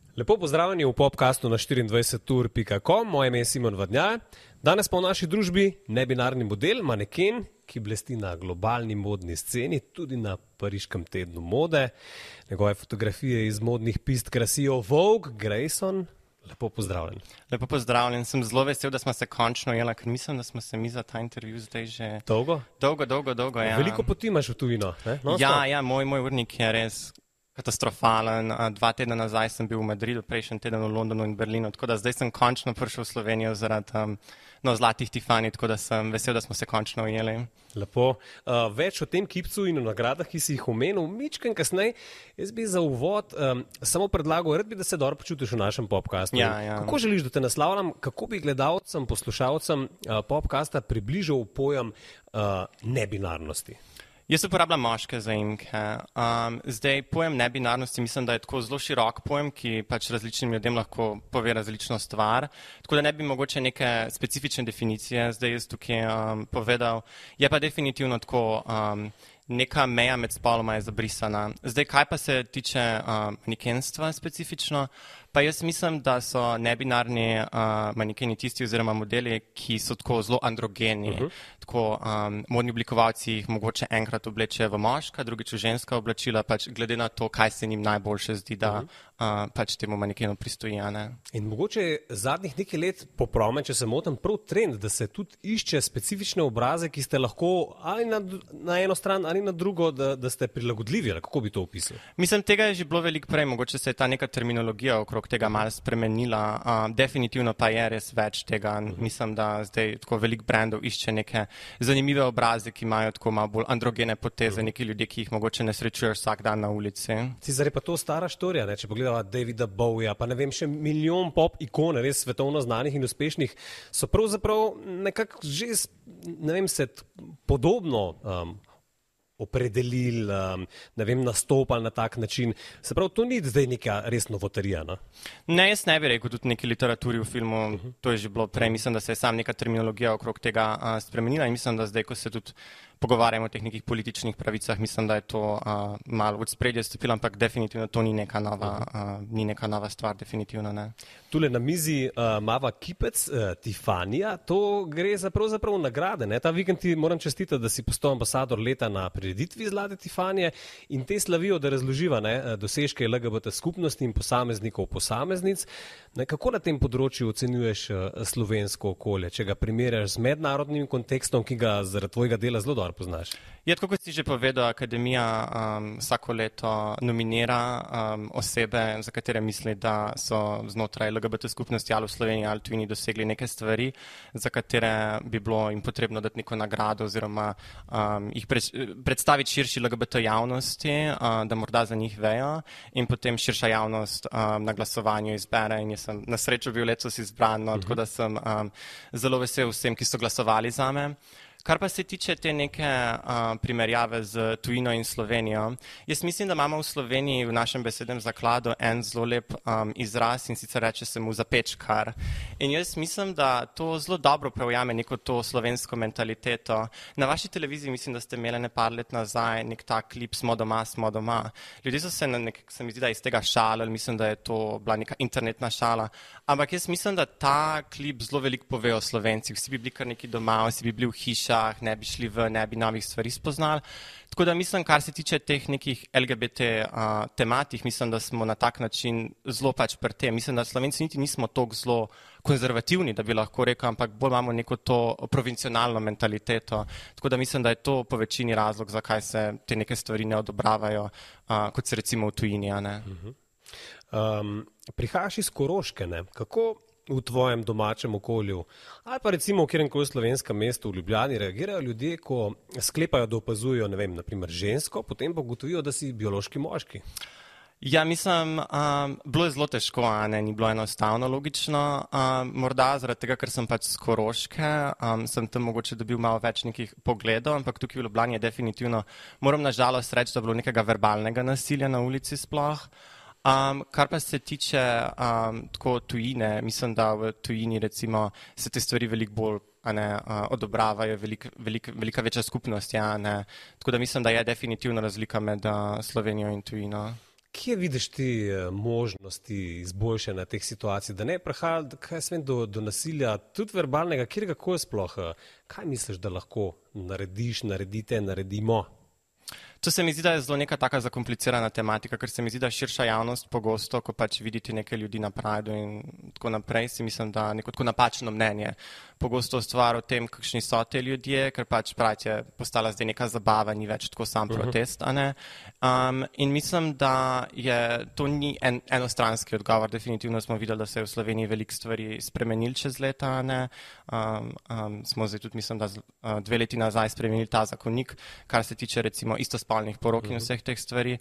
Lepo pozdravljeni v podcastu na 24ur.com. Moje ime je Simon Vadnjaj. Danes pa v naši družbi nebinarni model, maneken, ki blesti na globalni modni sceni, tudi na pariškem tednu mode. Njegove fotografije iz modnih pist krasijo Vogue, Grayson. Lepo pozdravljen. Lepo pozdravljen. Sem zelo vesel, da smo se končno ujeli, ker mislim, da smo se mi za ta intervju zdaj že... Dolgo? Dolgo, ja. Veliko poti imaš v tujino, ne? Ja, moj urnik je res katastrofalen. 2 tedna nazaj sem bil v Madridu, prejšnji teden v Londonu in Berlinu, tako da zdaj sem končno prišel v Slovenijo zaradi zlatih Tiffany, tako da sem vesel, da smo se končno ujeli. Lepo. Več o tem kipcu in o nagradah, ki si jih omenil, mičken kasneje. Jaz bi za uvod samo predlagal, rad bi, da se dobro počutiš v našem podcastu. Ja. Kako želiš, da te naslavljam, kako bi gledalcem, poslušalcem podcasta približal pojem nebinarnosti? Jaz uporabljam moške zaimke. Zdaj, pojem nebinarnosti mislim, da je tako zelo širok pojem, ki pač različnim ljudem lahko pove različno stvar. Tako da ne bi mogoče neke specifične definicije zdaj jaz tukaj povedal. Je pa definitivno tako, neka meja med spoloma je zabrisana. Zdaj, kaj pa se tiče manekenstva specifično, pa jaz mislim, da so nebinarni manekeni tisti oziroma modeli, ki so tako zelo androgeni. Tako modni oblikovalci jih mogoče enkrat oblečejo v moška, drugič v ženska oblačila, pač glede na to, kaj se njim najboljše zdi, da pač temu manekenu pristoji. In mogoče je zadnjih nekaj let popromen, če se motim, prav trend, da se tudi išče specifične obraze, ki ste lahko ali na eno stran ali na drugo, da ste prilagodljivi, ali kako bi to opisali? Mislim, tega je že bilo veliko prej, mogoče se je ta neka terminologija okrog tega malo spremenila. Definitivno pa je res več tega. Mislim, da zdaj tako veliko brandov išče neke zanimive obraze, ki imajo tako malo bolj androgene poteze, neki ljudje, ki jih mogoče ne srečuješ vsak dan na ulici. Sicer je pa to stara štorija, ne? Če pogledava Davida Bowieja, pa ne vem, še milijon pop ikon, res svetovno znanih in uspešnih, so pravzaprav nekako že, ne vem, se podobno opredelili, ne vem, nastopali na tak način. Se pravi, to ni zdaj neka res novotarija, ne? Ne, jaz ne bi rekel tudi neki literaturi v filmu, to je že bilo prej. Mislim, da se je sam neka terminologija okrog tega spremenila in mislim, da zdaj, ko se tudi pogovarjamo o teh nekih političnih pravicah, mislim, da je to malo v spredje stopilo, ampak definitivno to ni neka nova stvar, definitivno ne. Tule na mizi mava kipec Tiffanyja, to gre za pravzaprav nagrade, ne? Ta vikend ti moram čestitati, da si postal ambasador leta na prireditvi Zlate Tiffanyje in te slavijo, da razloživa dosežke LGBT skupnosti in posameznic. Kako na tem področju ocenjuješ slovensko okolje, če ga primerjaš z mednarodnim kontekstom, ki ga zaradi tvojega dela zelo dobro poznaš? Ja, tako kot si že povedal, Akademija vsako leto nominira osebe, za katere misli, da so znotraj LGBT skupnosti ali v Sloveniji ali tujini dosegli neke stvari, za katere bi bilo jim potrebno dati neko nagrado oziroma jih predstaviti širši LGBT javnosti, da morda za njih vejo in potem širša javnost na glasovanju izbere in jaz sem na srečo bil letos izbran, tako da sem zelo vesel vsem, ki so glasovali zame. Kar pa se tiče te neke primerjave z tujino in Slovenijo, jaz mislim, da imamo v Sloveniji v našem besednem zakladu en zelo lep izraz in sicer reče se mu zapečkar. In jaz mislim, da to zelo dobro preujame neko to slovensko mentaliteto. Na vaši televiziji mislim, da ste imeli par let nazaj nek ta klip Smo doma. Ljudje so se se mi zdi, da iz tega šalili, mislim, da je to bila neka internetna šala. Ampak jaz mislim, da ta klip zelo veliko pove o Slovencih. Vsi bi bili kar neki doma, vsi bi bili v hiši, ne bi šli ne bi novih stvari spoznali. Tako da mislim, kar se tiče teh nekih LGBT tematik, mislim, da smo na tak način zelo pač pri tem. Mislim, da Slovenci niti nismo toliko zelo konzervativni, da bi lahko rekel, ampak bolj imamo neko to provincionalno mentaliteto. Tako da mislim, da je to po večini razlog, zakaj se te neke stvari ne odobravajo, kot se recimo v tujini, ne. Prihajaš iz Koroške, ne? Kako v tvojem domačem okolju ali pa recimo v kjerkoli slovenskem mestu v Ljubljani reagirajo ljudje, ko sklepajo, da opazujejo, ne vem, na primer žensko, potem pa ugotovijo, da si biološki moški? Ja, mislim, bilo je zelo težko, ni bilo enostavno, logično. Morda zaradi tega, ker sem pač z Koroške, sem tam mogoče dobil malo več nekih pogledov, ampak tukaj v Ljubljani je definitivno, moram na žalost reči, da bilo nekega verbalnega nasilja na ulici sploh. Kar pa se tiče tako tujine, mislim, da v tujini recimo se te stvari veliko bolj odobravajo, velika večja skupnost, Tako da mislim, da je definitivno razlika med Slovenijo in tujino. Kje vidiš ti možnosti izboljšanja teh situacij, da ne prihaja do nasilja, tudi verbalnega, kjerkoli sploh? Kaj misliš, da lahko naredimo? To se mi zdi, da je zelo neka taka zakomplicirana tematika, ker se mi zdi, da širša javnost pogosto, ko pač vidite neke ljudi na Prideu in tako naprej, si mislim, da neko tako napačno mnenje pogosto stvar o tem, kakšni so te ljudje, ker pač Pride je postala zdaj neka zabava, ni več tako sam protest, a ne. In mislim, da to ni enostranski odgovor. Definitivno smo videli, da se je v Sloveniji veliko stvari spremenili čez leta, a ne. Smo zdaj tudi, mislim, da 2 leti nazaj spremenili ta zakonik, kar se tiče recimo istospolnih porok in vseh teh stvari.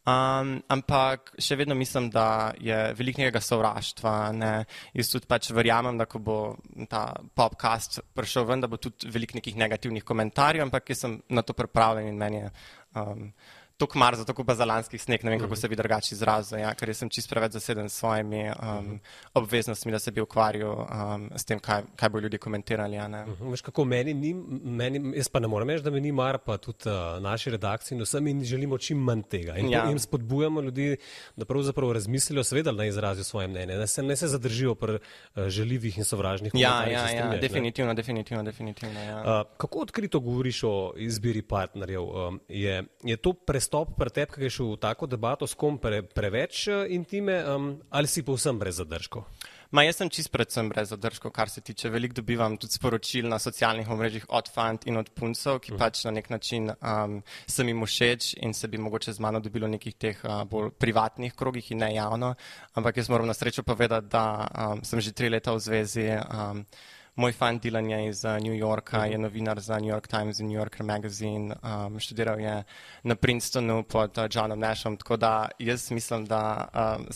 Ampak še vedno mislim, da je veliko nekega sovraštva. Ne? Jaz tudi pač verjamem, da ko bo ta podcast prišel ven, da bo tudi veliko nekih negativnih komentarjev, ampak jaz sem na to pripravljen in meni je toliko mar za tako bazalanskih sneg, ne vem, kako se bi drugače izrazil, ja, ker jaz sem čisto preveč zaseden s svojimi obveznostmi, da se bi ukvarjal s tem, kaj bo ljudje komentirali. Veš, kako jaz pa ne morem reči, da me ni mar, pa tudi naši redakciji in vsem in želimo čim manj tega. In spodbujamo ljudi, da pravzaprav razmislijo, seveda naj izrazijo svoje mnenje, ne se zadržijo pri žaljivih in sovražnih komentarjih. Ja, definitivno. Ja. Kako odkrito govoriš o izbiri partnerjev? Je to prestop pri tebi, ki je šel v tako debato, s kom preveč intime, ali si povsem brez zadržkov? Jaz sem čisto predvsem brez zadržkov, kar se tiče. Veliko dobivam tudi sporočil na socialnih omrežjih od fant in od puncev, ki pač na nek način sem jim všeč in se bi mogoče z mano dobilo v nekih teh bolj privatnih krogih in ne javno. Ampak jaz moram na srečo povedati, da sem že 3 leta v zvezi. Moj fant Dylan je iz New Yorka, je novinar za New York Times in New Yorker Magazine, študiral je na Princetonu pod Johnom Nashom, tako da jaz mislim, da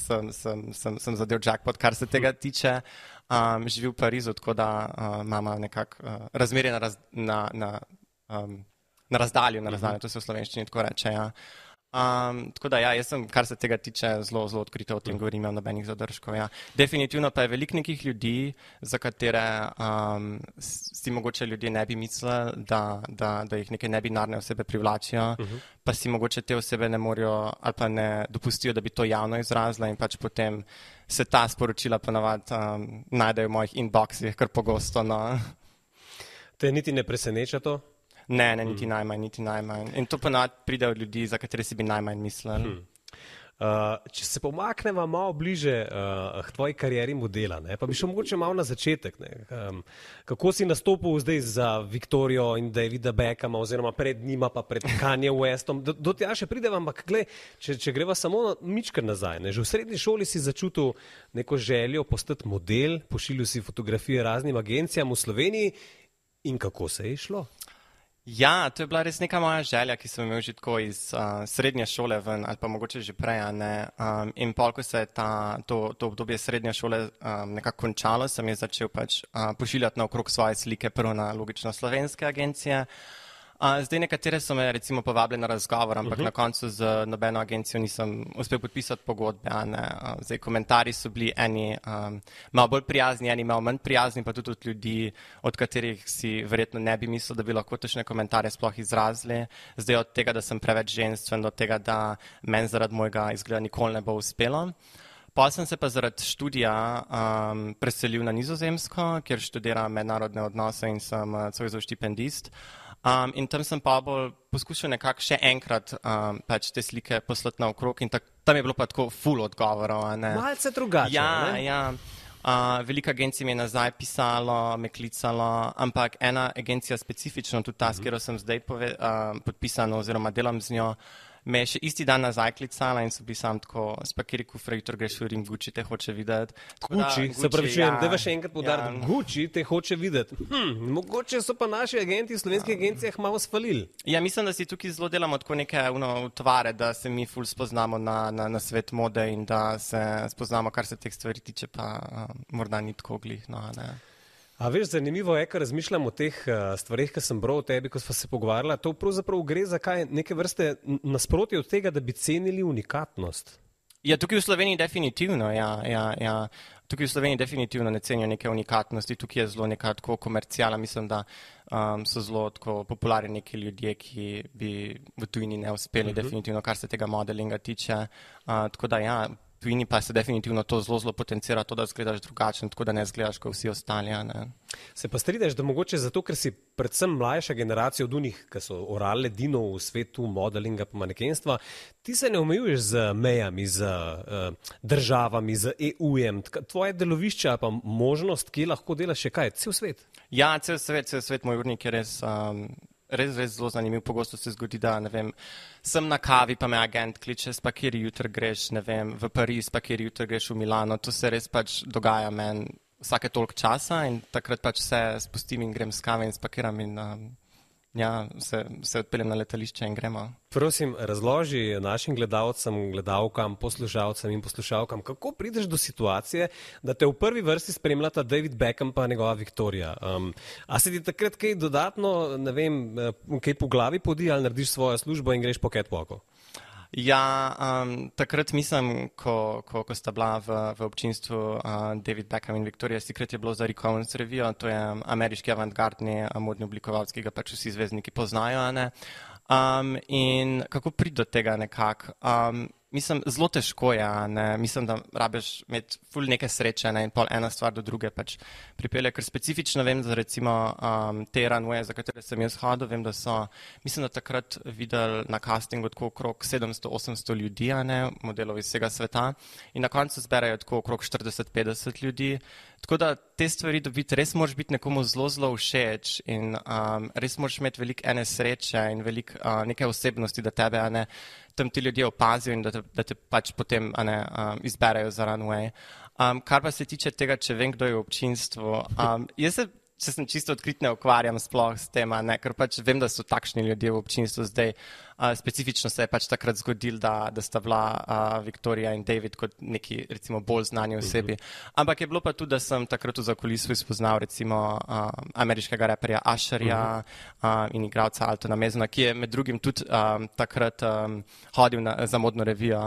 sem zadev jackpot, kar se tega tiče. Živi v Parizu, tako da imamo nekako razmerje na razdalju, to se v slovenščini tako reče, ja. Tako da ja, jaz sem, kar se tega tiče, zelo odkrito o tem govorim, imam nobenih zadržkov. Ja. Definitivno pa je veliko nekih ljudi, za katere si mogoče ljudje ne bi mislili, da jih neke nebinarne osebe privlačijo, pa si mogoče te osebe ne morejo ali pa ne dopustijo, da bi to javno izrazila in pač potem se ta sporočila ponavadi najdejo v mojih inboxih kar pogosto. No. Te niti ne preseneča to? Ne, niti najmanj. In to ponavadi pride od ljudi, za katere si bi najmanj mislili. Če se pomaknemo malo bliže k tvoji karieri modela, pa bi šel mogoče malo na začetek. Kako si nastopil zdaj za Viktorijo in Davida Beckhama, oziroma pred njima pa pred Kanye Westom? Do tega še prideva, ampak gled, če greva samo mičkar nazaj. Že v srednji šoli si začutil neko željo postati model, pošiljal si fotografije raznim agencijam v Sloveniji in kako se je šlo? Ja, to je bila res neka moja želja, ki sem imel že tako iz srednje šole ven, ali pa mogoče že prej, ne. In pol, ko se je to obdobje srednje šole nekako končalo, sem je začel pač pošiljati naokrog svoje slike prvo na logično slovenske agencije. Zdaj nekatere so me recimo povabili na razgovor, ampak na koncu z nobeno agencijo nisem uspel podpisati pogodbe. Zdaj komentarji so bili eni malo bolj prijazni, eni malo manj prijazni, pa tudi od ljudi, od katerih si verjetno ne bi mislil, da bi lahko takšne komentarje sploh izrazili. Zdaj od tega, da sem preveč ženstven, do tega, da meni zaradi mojega izgleda nikoli ne bo uspelo. Potem sem se pa zaradi študija preselil na Nizozemsko, kjer študiram mednarodne odnose in sem Zoisov štipendist. In tam sem pa bolj poskušal nekako še enkrat pač te slike poslati naokrog in tam je bilo pa tako ful odgovorov. Malce drugače. Ja. Veliko agencij mi je nazaj pisalo, me klicalo, ampak ena agencija specifično, tudi ta, s katero sem zdaj podpisan oziroma delam z njo, me je še isti dan nazaj klicala in so bili sam tako, spakiri kufre, jutro greš v Rim, Gucci te hoče videti. Gucci, se pravi, dajva še enkrat poudariti, Gucci te hoče videti. Mogoče so pa naši agenti v slovenskih agencijah malo sfalili. Ja, mislim, da si tukaj zelo delamo tako neke utvare, da se mi ful spoznamo na svet mode in da se spoznamo, kar se teh stvari tiče, pa morda ni tako glih, no, ne. A veš, zanimivo je, ko razmišljam o teh stvarih, ki sem bral o tebi, ko sva se pogovarjala, to pravzaprav gre za kaj neke vrste nasprotje od tega, da bi cenili unikatnost. Ja, tukaj v Sloveniji definitivno, ja. Tukaj v Sloveniji definitivno ne cenijo neke unikatnosti, tukaj je zelo neka tako komercijala, mislim, da so zelo tako popularni neki ljudje, ki bi v tujini ne uspeli, definitivno, kar se tega modelinga tiče. Tako da ja, v tujini pa se definitivno to zelo potencira, to, da izgledaš drugačen, tako da ne izgledaš kot vsi ostali. Ne? Se pa strinjaš, da mogoče zato, ker si predvsem mlajša generacija od unih, ki so orale dino v svetu modelinga pa manekenstva, ti se ne omejuješ z mejami, z državami, z EU-jem. Tvoje delovišče pa možnost, ki lahko delaš še kaj, cel svet? Ja, cel svet, moj urnik je res zelo zanimiv. Pogosto se zgodi, da ne vem, sem na kavi, pa me agent kliče, pa kjer jutri greš, ne vem, v Pariz, pa kjer jutri greš v Milano. To se res pač dogaja meni vsake toliko časa in takrat pač se spustim in grem s kave in spakiram in se odpeljem na letališče in gremo. Prosim, razloži našim gledalcem, gledalkam, poslušalcem in poslušalkam, kako prideš do situacije, da te v prvi vrsti spremljata David Beckham pa njegova Viktorija. A se ti takrat kaj dodatno, ne vem, kaj po glavi podi ali narediš svojo službo in greš po catwalku? Ja, takrat mislim, ko sta bila v občinstvu David Beckham in Victoria's Secret, je bilo za Rick Owens revijo, to je ameriški avantgardni modni oblikovalec, ki ga pač vsi zvezdniki poznajo. Ne? In kako priti do tega nekako? Mislim, zelo težko je, ne? Mislim, da rabiš imeti ful neke sreče, ne? In pol ena stvar do druge pač pripelje, ker specifično vem, da recimo te runwaye, za katere sem jaz hodil, vem, da so, mislim, da takrat videli na castingu tako okrog 700-800 ljudi, ne? Modelov iz vsega sveta in na koncu zberajo tako okrog 40-50 ljudi, tako da te stvari dobiti, res moraš biti nekomu zelo všeč in res moraš imeti veliko ene sreče in veliko neke osebnosti, da tebe, ne, tam ti ljudje opazijo in da te pač potem izberejo za runway. Kar pa se tiče tega, če vem, kdo je v občinstvu, jaz se, če sem čisto odkrit, ne ukvarjam sploh s tem, ne, ker pač vem, da so takšni ljudje v občinstvu zdaj. Specifično se je pač takrat zgodil, da sta bila Viktorija in David kot neki recimo bolj znani osebi. Ampak je bilo pa tudi, da sem takrat v zakulisju spoznal recimo ameriškega raperja Usherja in igralca Altona Mezona, ki je med drugim tudi takrat hodil za modno revijo.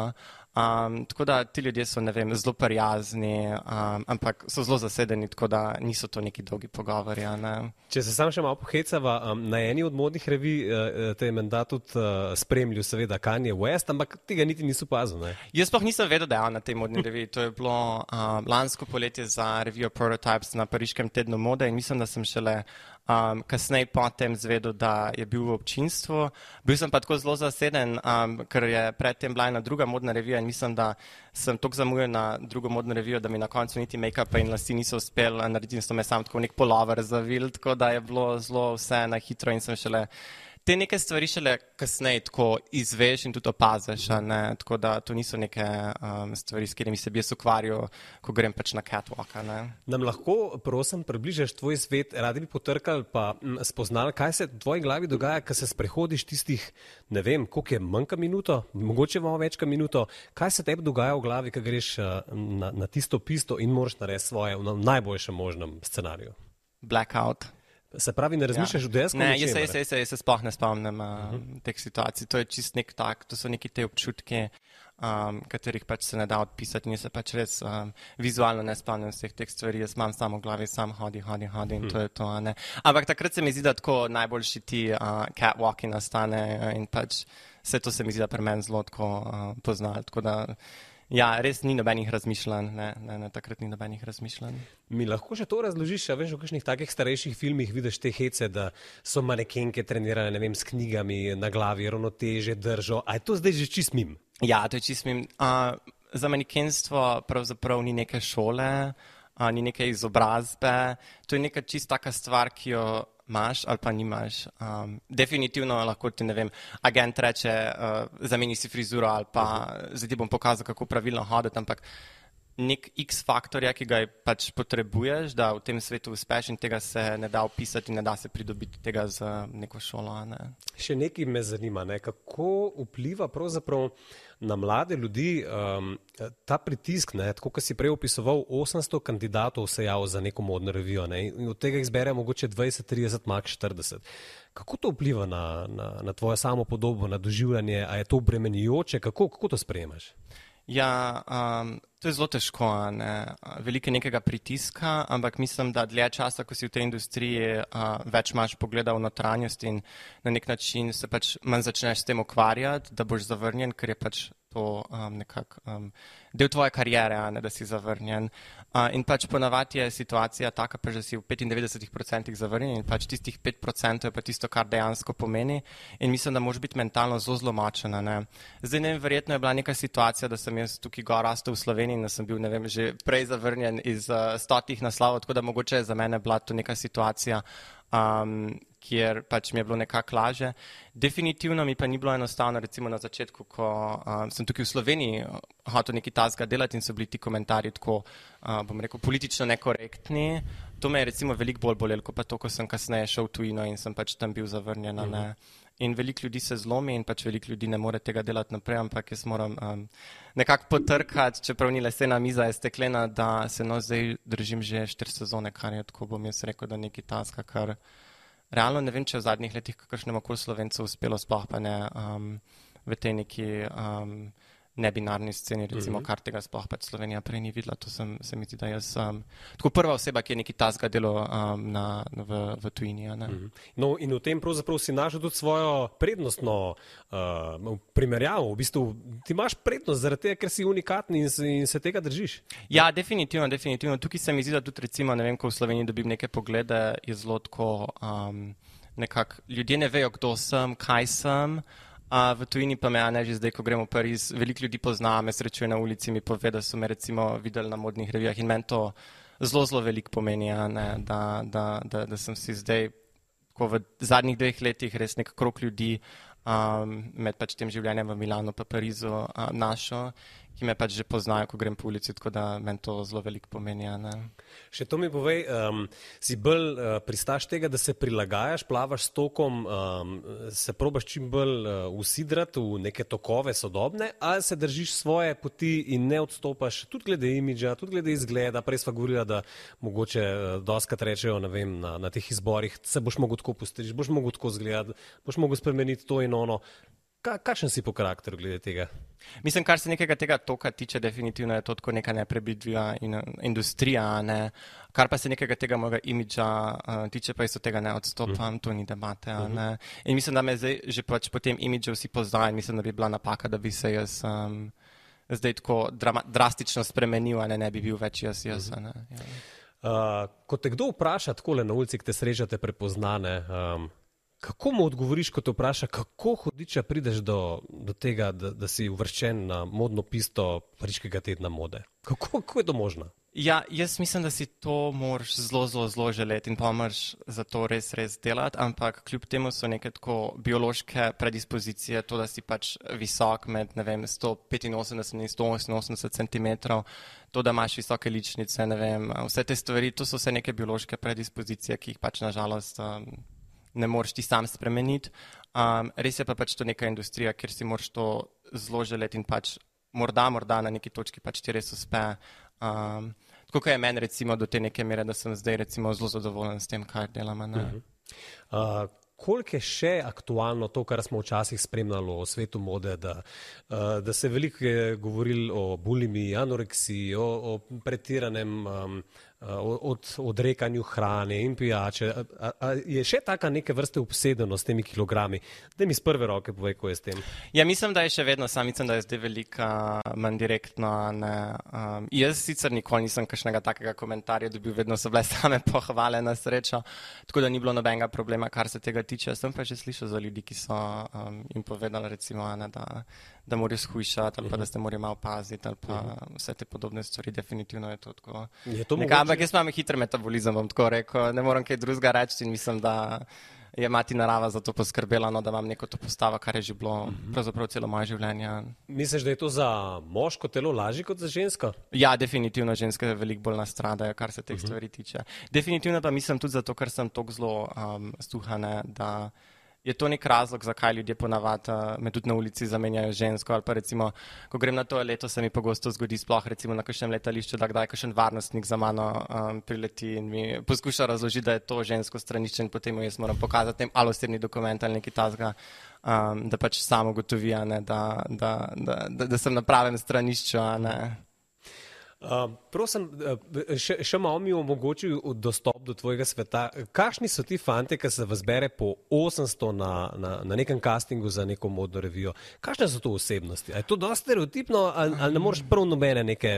Tako da ti ljudje so, ne vem, zelo prijazni, ampak so zelo zasedeni, tako da niso to neki dolgi pogovori. Ne? Če se sam še malo pohecava, na eni od modnih revij te je menda tudi spremljal seveda Kanye West, ampak tega niti niso opazil, ne? Jaz sploh nisem vedel, da je on na tej modni reviji. To je bilo lansko poletje za revijo Prototypes na Pariškem tednu mode in mislim, da sem šele kasneje potem zvedel, da je bil v občinstvu. Bil sem pa tako zelo zaseden, ker je predtem bila ena druga modna revija in mislim, da sem toliko zamujal na drugo modno revijo, da mi na koncu niti make-upa in lasti niso uspeli narediti in so me sam tako nek polover zavil, tako da je bilo zelo vse na hitro in sem šele te neke stvari šele kasneje tako izveš in tudi opaziš, ne? Tako da to niso neke stvari, s katerimi se bi jaz ukvarjal, ko grem pač na catwalk. Ne? Nam lahko, prosim, približaš tvoj svet, radi bi potrkali pa spoznali, kaj se v tvoji glavi dogaja, ko se sprehodiš tistih, ne vem, koliko je, manjka minuto, mogoče malo večka minuto, kaj se tebi dogaja v glavi, ko greš na tisto pisto in moraš narediti svoje v najboljšem možnem scenariju? Blackout. Se pravi, ne razmišljaš v desku? Ne, jaz se sploh ne spomnim teh situacij. To je čist nek tak, to so neki te občutki, katerih pač se ne da odpisati in jaz se pač res vizualno ne spomnim vseh teh stvari. Jaz imam samo v glavi, sam hodi in to je to. Ne. Ampak takrat se mi zdi, da tako najboljši ti catwalki nastane in pač vse to se mi zdi, da pri meni zelo tako poznali. Tako da ja, res ni nobenih razmišljanj, ne, takrat ni nobenih razmišljanj. Mi lahko še to razložiš, a veš, v kakšnih takih starejših filmih vidiš te hece, da so manekenke trenirane, ne vem, s knjigami na glavi, ravnoteže, držo, a je to zdaj že čist mim? Ja, to je čist mim. Za manekenstvo pravzaprav ni neke šole, ni neke izobrazbe, to je neka čist taka stvar, ki jo imaš ali pa nimaš. Definitivno lahko ti, ne vem, agent reče, zameni si frizuro ali pa zdaj ti bom pokazal, kako pravilno hoditi, ampak nek X faktor je, ki ga pač potrebuješ, da v tem svetu uspeš in tega se ne da opisati, ne da se pridobiti tega z neko šolo. Ne. Še nekaj me zanima, ne? Kako vpliva pravzaprav na mlade ljudi ta pritisk, ne? Tako, kot si prej opisoval, 800 kandidatov se javlja za neko modno revijo, ne? In od tega izbere mogoče 20, 30, max 40. Kako to vpliva na tvojo samopodobo, na doživljanje, a je to obremenjujoče, kako to sprejemaš? Ja, to je zelo težko, ne? Veliko je nekega pritiska, ampak mislim, da dlje časa, ko si v tej industriji, več imaš pogleda v notranjost in na nek način se pač manj začneš s tem ukvarjati, da boš zavrnjen, ker je pač to nekako del tvoje kariere, a ne da si zavrnjen. In pač ponavadi je situacija taka, pač, da si v 95% zavrnjen in pač tistih 5% je pa tisto, kar dejansko pomeni. In mislim, da moraš biti mentalno zelo zlomačena. Ne? Zdaj ne vem, verjetno je bila neka situacija, da sem jaz tukaj gor rastel v Sloveniji in da sem bil, ne vem, že prej zavrnjen iz 100 naslovov, tako da mogoče je za mene bila to neka situacija, kjer pač mi je bilo nekako laže. Definitivno mi pa ni bilo enostavno, recimo na začetku, ko sem tukaj v Sloveniji hotel nekaj tasga delati in so bili ti komentarji tako, bom rekel, politično nekorektni. To me je recimo veliko bolj bolelo, kot pa to, ko sem kasneje šel v tujino in sem pač tam bil zavrnjen. Ne. In veliko ljudi se zlomi in pač veliko ljudi ne more tega delati naprej, ampak jaz moram nekako potrkati, čeprav ni lesena miza, je steklena, da se zdaj držim že 4 sezone, kar je tako, bom jaz rekel, da nekaj taska, kar realno ne vem, če v zadnjih letih kakšnemu koli Slovencu uspelo, sploh pa ne v tej neki nebinarni sceni, recimo, kar tega sploh pač Slovenija prej ni videla. To se mi zdi, da jaz tako prva oseba, ki je nekaj tasga delal v tujini. No, in v tem pravzaprav si našel tudi svojo prednostno primerjavo. V bistvu ti imaš prednost zaradi tega, ker si unikatni in se tega držiš. Ja, definitivno. Tukaj se mi zdi, da tudi recimo, ne vem, ko v Sloveniji dobim neke poglede, je zelo tako nekako, ljudje ne vejo, kdo sem, kaj sem. V tujini pa me, že zdaj, ko gremo v Pariz, veliko ljudi pozna, me srečuje na ulici, mi pove, da so me recimo videli na modnih revijah in meni to zelo veliko pomeni, da sem si zdaj v zadnjih 2 letih res nek krog ljudi med pač tem življenjem v Milanu pa Parizu našel, ki me pač že poznajo, ko grem po ulici, tako da meni to zelo veliko pomeni. Še to mi povej, si bolj pristaš tega, da se prilagajaš, plavaš s tokom, se probaš čim bolj usidrati v neke tokove sodobne, ali se držiš svoje poti in ne odstopaš tudi glede imidža, tudi glede izgleda. Prej sva govorila, da mogoče doskrat rečejo, ne vem, na teh izborih, se boš mogel tako postriči, boš mogel tako izgledati, boš mogel spremeniti to in ono. Kakšen si po karakteru glede tega? Mislim, kar se nekega tega toka tiče, definitivno je to tako neka nepredvidljiva industrija, ne? Kar pa se nekega tega mojega imidža tiče, pa jaz od tega ne odstopam, to ni debate. Ne? In mislim, da me zdaj že pač po tem imidžu vsi poznajo in mislim, da bi bila napaka, da bi se jaz zdaj tako drastično spremenil, ne bi bil več jaz. Ne? Ja. Ko te kdo vpraša takole na ulici, ki te srečate prepoznane, kako mu odgovoriš, ko te vpraša, kako hudiča prideš do tega, da si uvrščen na modno pisto pariškega tedna mode? Kako je to možno? Ja, jaz mislim, da si to moraš zelo želeti in pa moraš za to res delati, ampak kljub temu so neke tako biološke predispozicije, to, da si pač visok med, ne vem, 185 in 188 centimetrov, to, da imaš visoke ličnice, ne vem, vse te stvari, to so vse neke biološke predispozicije, ki jih pač nažalost ne moreš ti sam spremeniti. Res je pa pač to neka industrija, kjer si moraš to zelo želeti in pač morda na neki točki pač ti res uspe. Tako kot je meni recimo do te neke mere, da sem zdaj recimo zelo zadovoljen s tem, kaj delam. Koliko je še aktualno to, kar smo včasih spremljali o svetu mode, da se veliko je govorili o bulimiji, anoreksiji, o pretiranem odrekanju hrane in pijače. Je še taka neke vrste obsedenost s temi kilogrami? Daj mi z prve roke povej, ko je s tem. Ja, mislim, da je še vedno, mislim, da je zdaj velika, manj direktno. Jaz sicer nikoli nisem kakšnega takega komentarja dobil, vedno so bile same pohvale na srečo, tako da ni bilo nobenega problema, kar se tega tiče. Sem pa že slišal za ljudi, ki so jim povedali recimo, da morajo shujšati ali pa da se morajo malo paziti ali pa vse te podobne stvari. Definitivno je to tako. Ampak jaz imam hiter metabolizem, bom tako rekel. Ne moram kaj drugega reči in mislim, da je mati narava za to poskrbela, da imam neko to postavo, kar je že bilo pravzaprav celo moje življenje. Misliš, da je to za moško telo lažje kot za žensko? Ja, definitivno ženske veliko bolj nastradajo, kar se teh stvari tiče. Definitivno pa mislim tudi zato, ker sem toliko zelo stuhane, da je to nek razlog, zakaj ljudje ponavadi me tudi na ulici zamenjajo žensko, ali pa recimo, ko grem na to leto, se mi pogosto zgodi, sploh recimo na kakšnem letališču, da kdaj kakšen varnostnik za mano prileti in mi poskuša razložiti, da je to žensko stranišče in potem jaz moram pokazati tem ali osebni dokument ali nekaj takega, da pač samo ugotovi, da sem na pravem stranišču, a ne. Prosim, še malo mi omogočil dostop do tvojega sveta. Kakšni so ti fante, ki se vas bere po 800 na nekem castingu za neko modno revijo? Kakšne so to osebnosti? A je to dosti stereotipno ali ne moreš prav nobene neke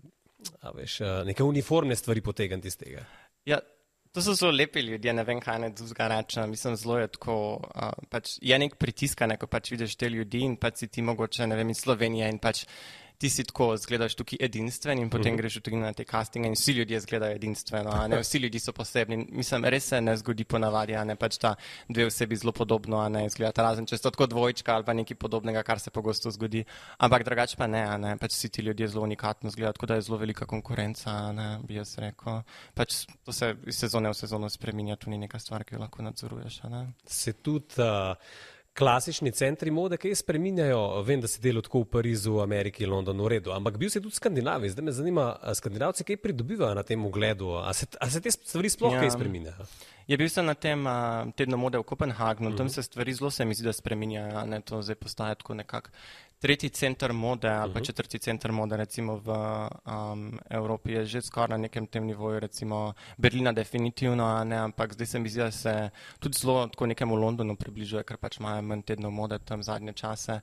uniformne stvari potegniti iz tega? Ja, to so zelo lepi ljudje, ne vem, kaj naj drugega rečem. Mislim, zelo je tako, pač je nek pritisk, ko pač vidiš te ljudi in pač si ti mogoče, ne vem, iz Slovenije in pač ti si tako zgledaš tukaj edinstven in potem greš tudi na te castinge in vsi ljudje zgledajo edinstveno, a ne, vsi ljudje so posebni. Mislim, res se ne zgodi ponavadi, a ne, pač ta dve osebi zelo podobno, a ne, izgledata razen, če so tako dvojčka ali pa nekaj podobnega, kar se pogosto zgodi. Ampak drugače pa ne, a ne, pač vsi ti ljudje zelo unikatno izgledajo, tako da je zelo velika konkurenca, a ne, bi jaz rekel. Pač to se iz sezone v sezono spreminja, to ni neka stvar, ki jo lahko nadzoruješ, a ne. Se tudi klasični centri mode, ki spreminjajo, vem, da si delal tako v Parizu, Ameriki, Londonu, v redu, ampak bil si tudi v Skandinaviji, zdaj me zanima, Skandinavci kaj pridobivajo na tem ugledu, a se te stvari sploh kaj spreminjajo? Ja, bil sem na tem tednu mode v Kopenhagnu, tam se stvari zelo se mi zdi, da spreminjajo, a ne, to zdaj postaja tako nekako tretji center mode ali pa četrti center mode recimo v Evropi je že skoraj na nekem tem nivoju, recimo Berlina definitivno, a ne, ampak zdaj se mi zdi, da se tudi zelo tako nekemu Londonu približuje, ker pač imajo manj tednov mode tam zadnje čase.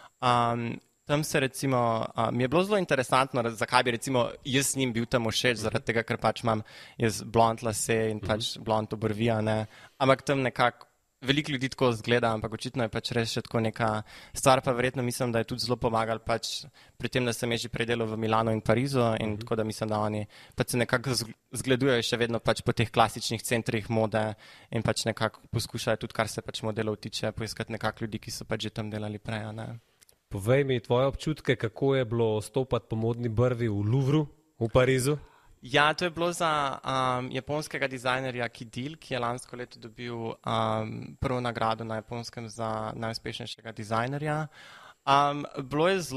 Tam se recimo, mi je bilo zelo interesantno, zakaj bi recimo jaz s njim bil tam všeč, zaradi tega, ker pač imam jaz blond lase in pač blond obrvi, a ne, ampak tam nekako veliko ljudi tako zgleda, ampak očitno je pač res še tako neka stvar, pa verjetno mislim, da je tudi zelo pomagal pač pri tem, da sem že predelal v Milano in Parizu in tako da mislim, da oni pač se nekako zgledujejo še vedno pač po teh klasičnih centrih mode in pač nekako poskušajo tudi, kar se pač modelov tiče, poiskati nekako ljudi, ki so pač že tam delali prej, ne. Povej mi tvoje občutke, kako je bilo stopati po modni brvi v Louvru v Parizu? Ja, to je bilo za japonskega dizajnerja Kidil, ki je lansko leto dobil prvo nagrado na Japonskem za najuspešnejšega dizajnerja. Bilo je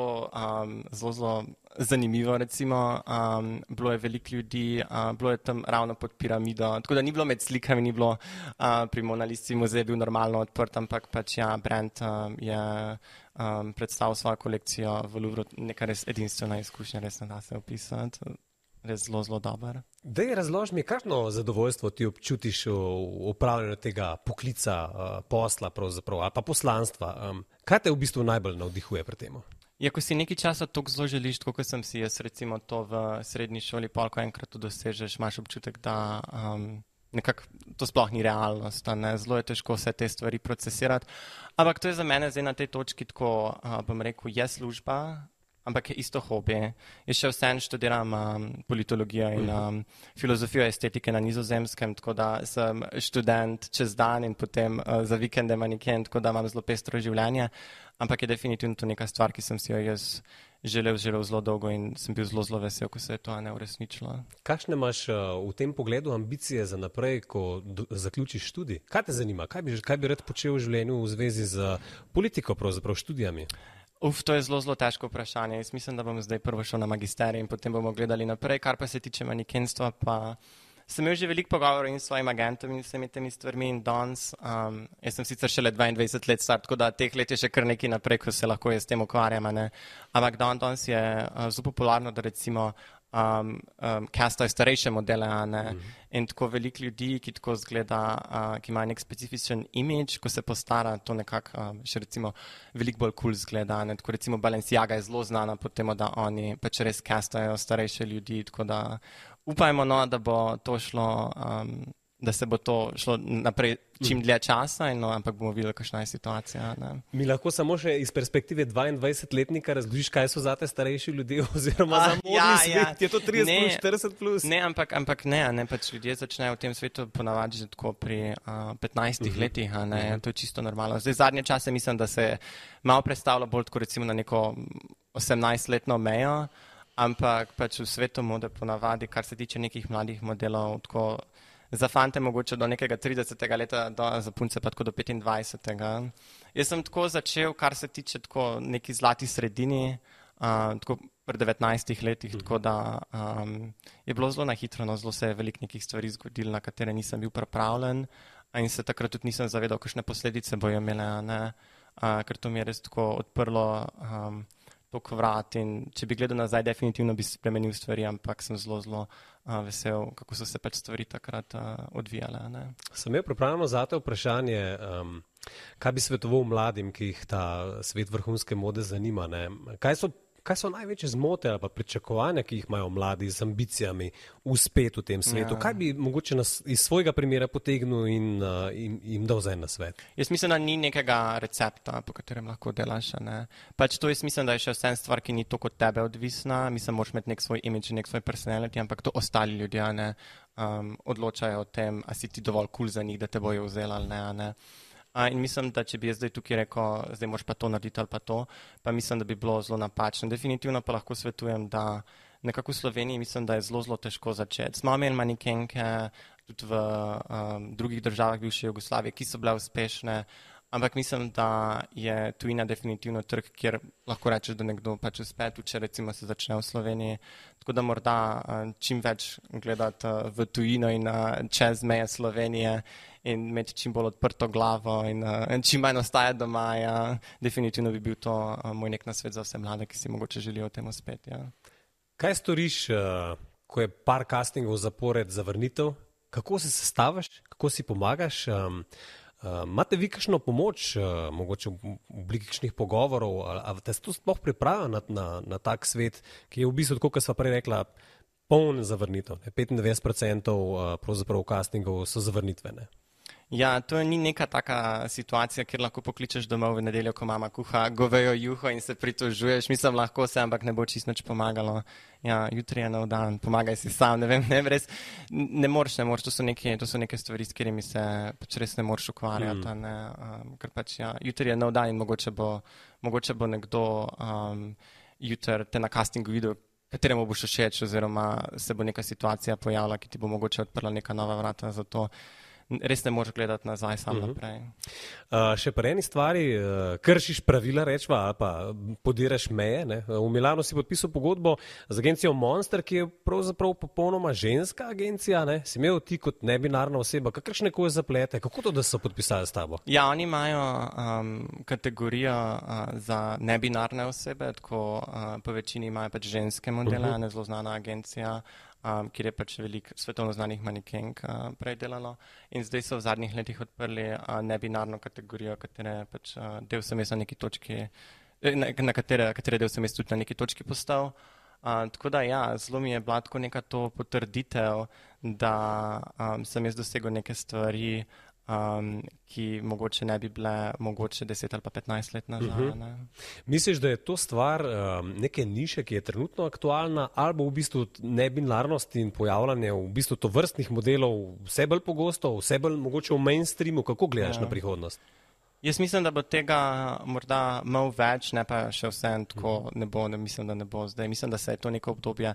zelo zanimivo, recimo, bilo je veliko ljudi, bilo je tam ravno pod piramido, tako da ni bilo med slikami, ni bilo pri Mona Lisi, muzej bil normalno odprt, ampak pač ja, brand je predstavil svojo kolekcijo v Louvru, neka res edinstvena izkušnja, res ne da se opisati. Res zelo, zelo dober. Daj razloži mi, kakšno zadovoljstvo ti občutiš v upravljanju tega poklica, posla pravzaprav, ali pa poslanstva. Kaj te v bistvu najbolj navdihuje pri temu? Ja, ko si nekaj časa toliko zelo želiš, tako kot sem si jaz recimo to v srednji šoli, ko enkrat to dosežeš, imaš občutek, da nekako to sploh ni realnost, ne? Zelo je težko vse te stvari procesirati. Ampak to je za mene zdaj na tej točki tako, bom rekel, je služba, ampak je isto hobi. Jaz še vseeno študiram politologijo in filozofijo estetike na Nizozemskem, tako da sem študent čez dan in potem za vikende maneken, tako da imam zelo pestro življenje, ampak je definitivno to neka stvar, ki sem si jo jaz želel zelo dolgo in sem bil zelo vesel, ko se je to uresničilo. Kakšne imaš v tem pogledu ambicije za naprej, ko zaključiš študij? Kaj te zanima? Kaj bi rad počel v življenju v zvezi z politiko, pravzaprav študijami? To je zelo težko vprašanje. Jaz mislim, da bom zdaj prvo šel na magisterij in potem bomo gledali naprej. Kar pa se tiče manekenstva, pa sem imel že veliko pogovorov in s svojim agentom in vsemi temi stvarmi in danes. Jaz sem sicer šele 22 let star, tako da teh let je še kar nekaj naprej, ko se lahko jaz s tem ukvarjam, ne. Ampak danes je zelo popularno, da recimo castajo starejše modele, a ne. In tako veliko ljudi, ki tako zgleda, ki imajo nek specifičen imidž, ko se postara, to nekako še recimo veliko bolj cool zgleda, ne. Tako recimo Balenciaga je zelo znana po tem, da oni pač res castajo starejše ljudi, tako da upajmo, no, da bo to šlo, da se bo to šlo naprej čim dlje časa, ampak bomo videli, kakšna je situacija. Ne. Mi lahko samo še iz perspektive 22-letnika razložiš, kaj so zate starejši ljudje oziroma za modni svet? Je to 30 plus, 40 plus? Ne, ampak ne, pač ljudje začnejo v tem svetu ponavadi že tako pri 15 letih, a ne, to je čisto normalno. Zdaj zadnje čase mislim, da se malo predstavlja bolj tako recimo na neko 18-letno mejo, ampak pač v svetu mode ponavadi, kar se tiče nekih mladih modelov, tako za fante mogoče do nekega 30. leta, za punce pa tako do 25. Jaz sem tako začel, kar se tiče tako neki zlati sredini, tako pri 19 letih, tako da je bilo zelo na hitro, no, zelo se je veliko nekih stvari zgodilo, na katere nisem bil pripravljen in se takrat tudi nisem zavedal, kakšne posledice bojo imele, ne, ker to mi je res tako odprlo toliko vrat in če bi gledal nazaj, definitivno bi spremenil stvari, ampak sem zelo vesel, kako so se pač stvari takrat odvijale. Ne. Sem imel pripravljeno zate vprašanje, kaj bi svetoval mladim, ki jih ta svet vrhunske mode zanima, ne? Kaj so največje zmote ali pa pričakovanja, ki jih imajo mladi z ambicijami uspeti v tem svetu? Kaj bi mogoče iz svojega primera potegnil in jim dal za en nasvet? Jaz mislim, da ni nekega recepta, po katerem lahko delaš. Ne? Pač to jaz mislim, da je še vse stvar, ki ni toliko od tebe odvisna. Mislim, moraš imeti nek svoj imidž in nek svoj personality, ampak to ostali ljudje ne odločajo o tem, a si ti dovolj cool za njih, da te bojo vzeli ali ne. Ne? In mislim, da če bi jaz zdaj tukaj rekel, zdaj moraš pa to narediti ali pa to, pa mislim, da bi bilo zelo napačno. Definitivno pa lahko svetujem, da nekako v Sloveniji mislim, da je zelo težko začeti. Smo imeli manekenke tudi v drugih državah bivše Jugoslavije, ki so bile uspešne, ampak mislim, da je tujina definitivno trg, kjer lahko rečeš, da nekdo pač uspe, tudi če recimo se začne v Sloveniji. Tako da morda čim več gledati v tujino in čez meje Slovenije in imeti čim bolj odprto glavo in čim manj ostajati doma. Ja. Definitivno bi bil to moj nek nasvet za vse mlade, ki si mogoče želijo o tem uspeti. Ja. Kaj storiš, ko je par castingov zapored zavrnitev? Kako se sestaviš? Kako si pomagaš? Imate vi kakšno pomoč, mogoče v obliki kakšnih pogovorov, ali te to sploh pripravlja na tak svet, ki je v bistvu, tako kot sva prej rekla, poln zavrnitev. 95% pravzaprav castingov so zavrnitvene. Ja, to ni neka taka situacija, kjer lahko pokličeš domov v nedeljo, ko mama kuha govejo juho in se pritožuješ. Mislim, lahko se, ampak ne bo čisto nič pomagalo. Ja, jutri je nov dan, pomagaj si sam, ne vem, res. Ne moreš, to so neke stvari, s katerimi se pač res ne moreš ukvarjati. Ne? Ker pač, ja, jutri je nov dan in mogoče bo nekdo jutri te na castingu videl, kateremu boš všeč, oziroma se bo neka situacija pojavila, ki ti bo mogoče odprla neka nova vrata, zato res ne moreš gledati nazaj, sam naprej. Še pri eni stvari, kršiš pravila, rečva, ali pa podiraš meje. Ne? V Milanu si podpisal pogodbo z agencijo Monster, ki je pravzaprav popolnoma ženska agencija. Ne? Si imel ti kot nebinarna oseba, kakršne koje zaplete? Kako to, da so podpisali s tabo? Ja, oni imajo kategorijo za nebinarne osebe, tako po večini imajo pač ženske modele, ne zelo znana agencija, kjer je pač veliko svetovno znanih manekenk prej delalo. In zdaj so v zadnjih letih odprli nebinarno kategorijo, katere pač del sem jaz na neki točki, na katere del sem jaz tudi na neki točki postal. Tako da ja, zelo mi je bila tako neka to potrditev, da sem jaz dosegel neke stvari, ki mogoče ne bi bile mogoče 10 ali pa 15 let nazaj. Misliš, da je to stvar neke niše, ki je trenutno aktualna, ali bo v bistvu nebinarnost in pojavljanje v bistvu tovrstnih modelov vse bolj pogosto, vse bolj mogoče v mainstreamu? Kako gledaš na prihodnost? Jaz mislim, da bo tega morda malo več, ne pa še vsem tako ne bo, mislim, da ne bo zdaj. Mislim, da se je to neko obdobje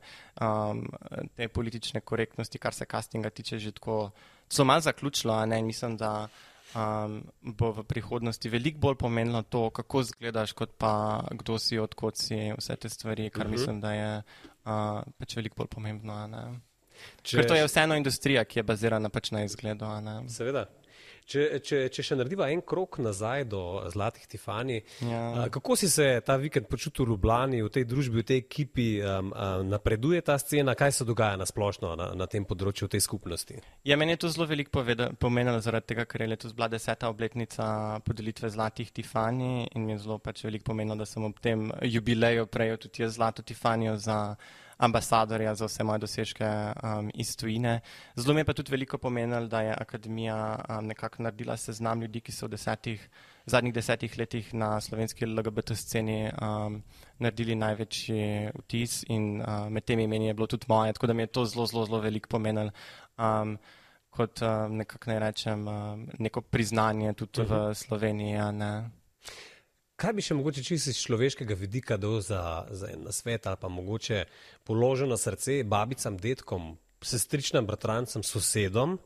te politične korektnosti, kar se castinga tiče, že tako celo malo zaključilo, ne? In mislim, da bo v prihodnosti veliko bolj pomenilo to, kako izgledaš, kot pa kdo si, odkot si, vse te stvari, kar mislim, da je pač veliko bolj pomembno. Ne? Ker to je vseeno industrija, ki je bazirana pač na izgledu. Ne? Seveda. Če še narediva en krog nazaj do Zlatih Tifani, kako si se ta vikend počutil v Ljubljani, v tej družbi, v tej ekipi, napreduje ta scena, kaj se dogaja na splošno na tem področju, v tej skupnosti? Ja, meni je to zelo veliko pomenilo zaradi tega, ker je letos bila 10. obletnica podelitve Zlatih Tifani in mi je zelo pač veliko pomenilo, da sem ob tem jubileju prejel tudi jaz Zlato Tifanijo za ambasadorja za vse moje dosežke iz tujine. Zelo mi je pa tudi veliko pomenilo, da je akademija nekako naredila seznam ljudi, ki so v zadnjih 10 letih na slovenski LGBT sceni naredili največji vtis in med temi imeni je bilo tudi moje, tako da mi je to zelo veliko pomenilo kot nekako naj rečem neko priznanje tudi v Sloveniji. Ne? Kaj bi še mogoče čisto iz človeškega vidika dal za en nasvet ali pa mogoče položil na srce babicam, detkom, sestričnam, bratrancem, sosedom,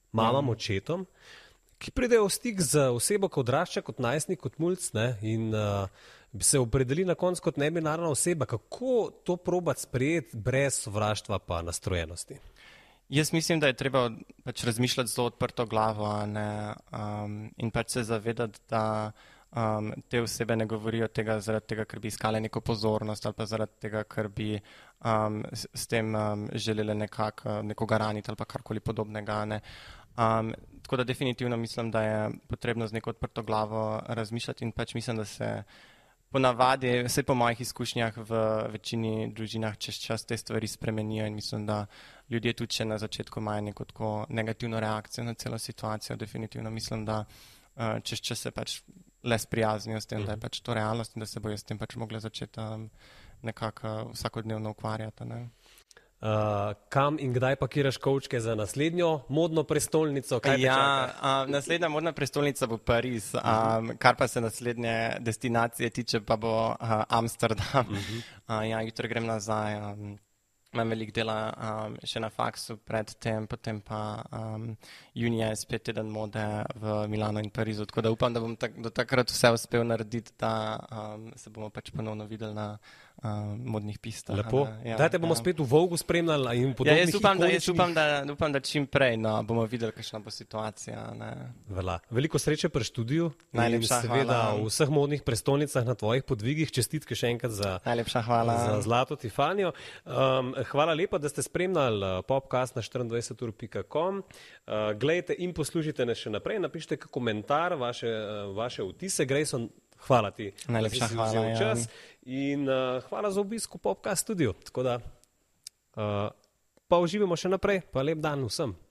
mamam, očetom, ki pridejo v stik z osebo, ki odrašča kot najstnik, kot mulc, ne, in se opredeli na koncu kot nebinarna oseba. Kako to probati sprejeti brez sovraštva pa nastrojenosti? Jaz mislim, da je treba pač razmišljati zelo odprto glavo, in pač se zavedati, da te osebe ne govorijo tega zaradi tega, ker bi iskale neko pozornost ali pa zaradi tega, ker bi s tem želeli nekoga raniti ali pa karkoli podobnega. Ne. Tako da definitivno mislim, da je potrebno z neko odprto glavo razmišljati in pač mislim, da se ponavadi, vsaj po mojih izkušnjah v večini družinah čez čas te stvari spremenijo in mislim, da ljudje tudi če na začetku imajo neko tako negativno reakcijo na celo situacijo, definitivno mislim, da čez čas se pač le sprijaznijo s tem, da je pač to realnost in da se bojo s tem pač mogli začeti nekako vsakodnevno ukvarjati. Ne. Kam in kdaj pakiraš kovčke za naslednjo modno prestolnico? Naslednja modna prestolnica bo Pariz, kar pa se naslednje destinacije tiče, pa bo Amsterdam. Jutri grem nazaj. Imam veliko dela še na faksu predtem, potem pa junija je spet teden mode v Milano in Parizu, tako da upam, da bom do takrat vse uspel narediti, da se bomo pač ponovno videli na modnih pistah. Lepo. Dajte bomo spet v Vogu spremljali in podobnih ikoničnih. Upam, da čim prej bomo videli, kakšna bo situacija. Veliko sreče pri študiju. Najlepša seveda hvala. V vseh modnih prestolnicah na tvojih podvigih. Čestitke še enkrat za zlato Tifanijo. Hvala lepa, da ste spremljali Popcast na 24ur.com. Glejte in poslušajte nas še naprej. Napišite komentar, vaše vtise. Grayson, hvala ti, da si vzel čas. In hvala za obisk v Popcast studiu. Tako da pa uživamo še naprej. Pa lep dan vsem.